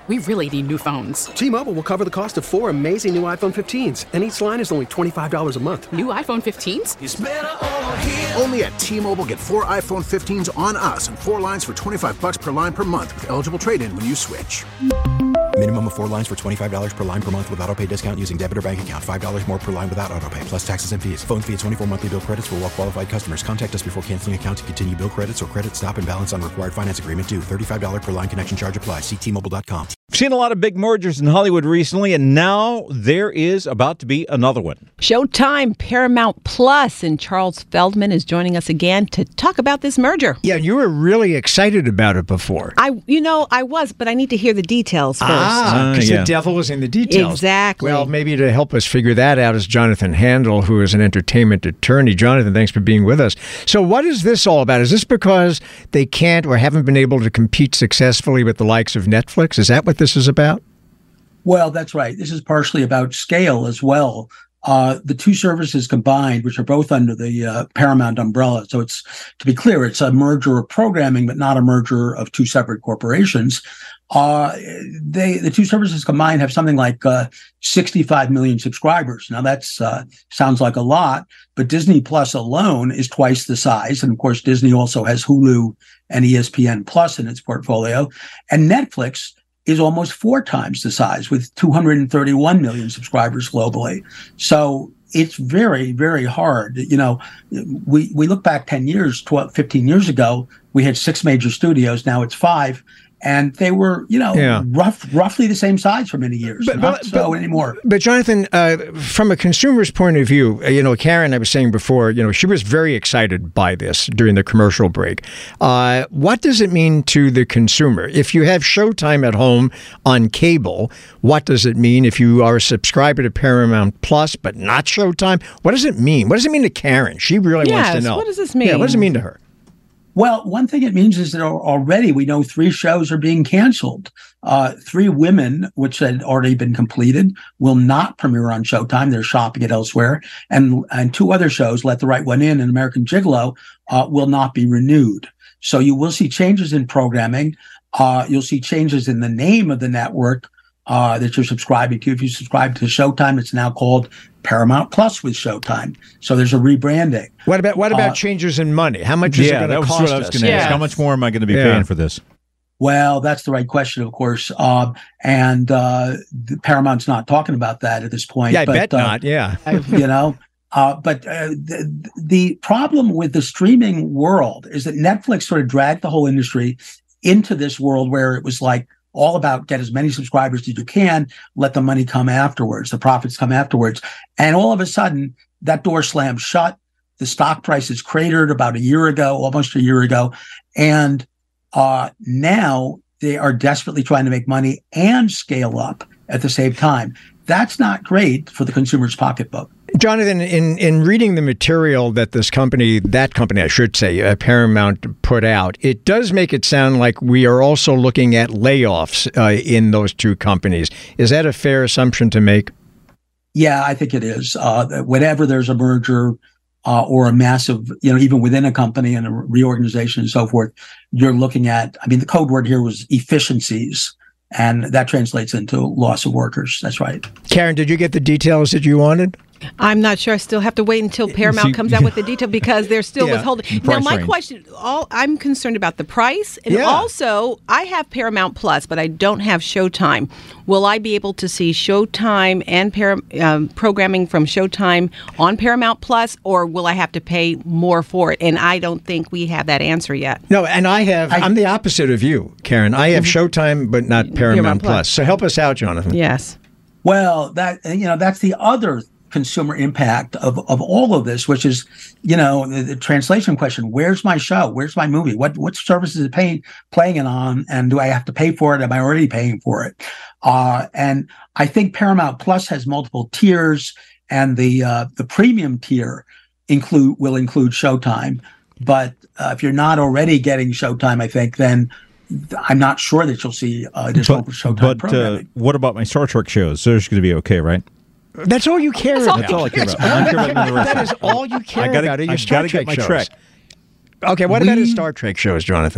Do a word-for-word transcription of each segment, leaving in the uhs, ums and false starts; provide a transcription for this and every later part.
We really need new phones. T-Mobile will cover the cost of four amazing new iPhone fifteens, and each line is only twenty-five dollars a month. New iPhone fifteens? It's better over here. Only at T-Mobile, get four iPhone fifteens on us and four lines for twenty-five dollars per line per month with eligible trade-in when you switch. Minimum of four lines for twenty-five dollars per line per month with autopay discount using debit or bank account. five dollars more per line without autopay, plus taxes and fees. Phone fee at twenty-four monthly bill credits for well-qualified customers. Contact us before canceling account to continue bill credits or credit stop and balance on required finance agreement due. thirty-five dollars per line connection charge applies. See T Mobile dot com. I've seen a lot of big mergers in Hollywood recently, and now there is about to be another one. Showtime, Paramount Plus, and Charles Feldman is joining us again to talk about this merger. Yeah, you were really excited about it before. I, you know, I was, but I need to hear the details first. Ah, because Uh, yeah. the devil is in the details. Exactly. Well, maybe to help us figure that out is Jonathan Handel, who is an entertainment attorney. Jonathan, thanks for being with us. So what is this all about? Is this because they can't or haven't been able to compete successfully with the likes of Netflix? Is that what this is about? Well, that's right. This is partially about scale as well. Uh, the two services combined, which are both under the uh, Paramount umbrella. So it's, to be clear, it's a merger of programming, but not a merger of two separate corporations. Uh, they, the two services combined have something like uh, sixty-five million subscribers. Now that's uh, sounds like a lot, but Disney Plus alone is twice the size. And of course, Disney also has Hulu and E S P N Plus in its portfolio. And Netflix is almost four times the size with two hundred thirty-one million subscribers globally. So it's very, very hard. You know, we, we look back ten years, twelve, fifteen years ago, we had six major studios. Now it's five. And they were, you know, yeah. rough, roughly the same size for many years. But, not but, so but, anymore. But Jonathan, uh, from a consumer's point of view, uh, you know, Karen, I was saying before, you know, she was very excited by this during the commercial break. Uh, what does it mean to the consumer? If you have Showtime at home on cable, what does it mean? If you are a subscriber to Paramount Plus but not Showtime, what does it mean? What does it mean to Karen? She really yes, wants to know. What does this mean? Yeah, what does it mean to her? Well, one thing it means is that already we know three shows are being canceled. Uh, Three Women, which had already been completed, will not premiere on Showtime. They're shopping it elsewhere. And and two other shows, Let the Right One In and American Gigolo, uh, will not be renewed. So you will see changes in programming. Uh, you'll see changes in the name of the network uh, that you're subscribing to. If you subscribe to Showtime, it's now called Paramount Plus with Showtime. So there's a rebranding. What about what about Uh, changes in money? How much is yeah, it that going to was cost what I was us? going to Yeah. ask. How much more am I going to be Yeah. paying for this? Well, that's the right question, of course. Um, and uh, the Paramount's not talking about that at this point. Yeah, I but, bet uh, not. Yeah. you know, uh, but uh, the, the problem with the streaming world is that Netflix sort of dragged the whole industry into this world where it was like all about get as many subscribers as you can, let the money come afterwards, the profits come afterwards. And all of a sudden, that door slammed shut. The stock price is cratered about a year ago, almost a year ago. And uh, now they are desperately trying to make money and scale up at the same time. That's not great for the consumer's pocketbook. Jonathan, in, in reading the material that this company, that company, I should say, uh, Paramount put out, it does make it sound like we are also looking at layoffs uh, in those two companies. Is that a fair assumption to make? Yeah, I think it is. Uh, whenever there's a merger uh, or a massive, you know, even within a company and a reorganization and so forth, you're looking at, I mean, the code word here was efficiencies. And that translates into loss of workers. That's right. Karen, did you get the details that you wanted? I'm not sure. I still have to wait until Paramount See- comes out with the detail because they're still Yeah. withholding. Now, Price my range. question, all I'm concerned about the price, and Yeah. also I have Paramount Plus, but I don't have Showtime. Will I be able to see Showtime and Par- um, programming from Showtime on Paramount Plus, or will I have to pay more for it? And I don't think we have that answer yet. No, and I have, I, I'm the opposite of you, Karen. I have Showtime, but not Paramount, Paramount Plus. Plus. So help us out, Jonathan. Yes. Well, that, you know, that's the other consumer impact of, of all of this, which is, you know, the, the translation question. Where's my show? Where's my movie? What what service is it paying, playing it on? And do I have to pay for it? Am I already paying for it? Uh, and I think Paramount Plus has multiple tiers, and the uh, the premium tier include will include Showtime. But uh, if you're not already getting Showtime, I think, then I'm not sure that you'll see uh, additional But, Showtime but uh, programming. what about my Star Trek shows? Those are going to be okay, right? That's all you care about. That's all I care about. I don't care about none of the rest That of is it. all you care I gotta, about. Are your I Star gotta Trek get my shows. Trek. Okay, what about We- his Star Trek shows, Jonathan?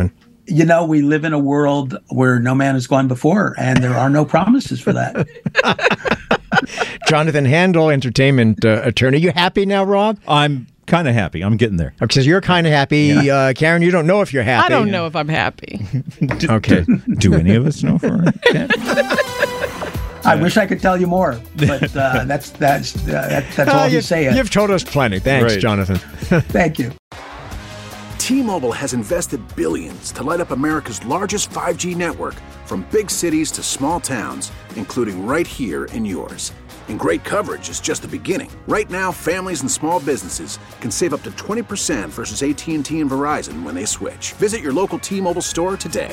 you know, we live in a world where no man has gone before, and there are no promises for that. Jonathan Handel, entertainment uh, attorney. You happy now, Rob? I'm kind of happy. I'm getting there. Because you're kind of happy. Yeah. Uh, Karen, you don't know if you're happy. I don't know if I'm happy. do, Okay. Do, do any of us know for I wish I could tell you more, but uh, that's that's uh, that, that's all Uh, you you, say. You've told us plenty. Thanks, Right. Jonathan. Thank you. T-Mobile has invested billions to light up America's largest five G network, from big cities to small towns, including right here in yours. And great coverage is just the beginning. Right now, families and small businesses can save up to twenty percent versus A T and T and Verizon when they switch. Visit your local T-Mobile store today.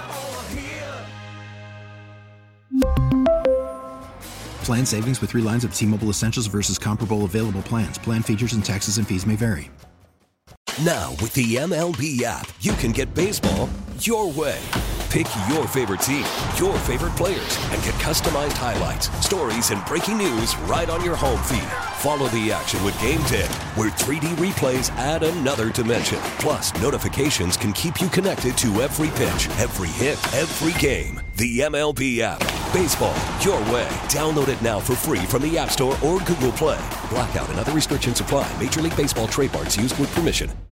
Plan savings with three lines of T-Mobile Essentials versus comparable available plans. Plan features and taxes and fees may vary. Now, with the M L B app, you can get baseball your way. Pick your favorite team, your favorite players, and get customized highlights, stories, and breaking news right on your home feed. Follow the action with Game Day, where three D replays add another dimension. Plus, notifications can keep you connected to every pitch, every hit, every game. The M L B app. Baseball your way. Download it now for free from the App Store or Google Play. Blackout and other restrictions apply. Major League Baseball trademarks used with permission.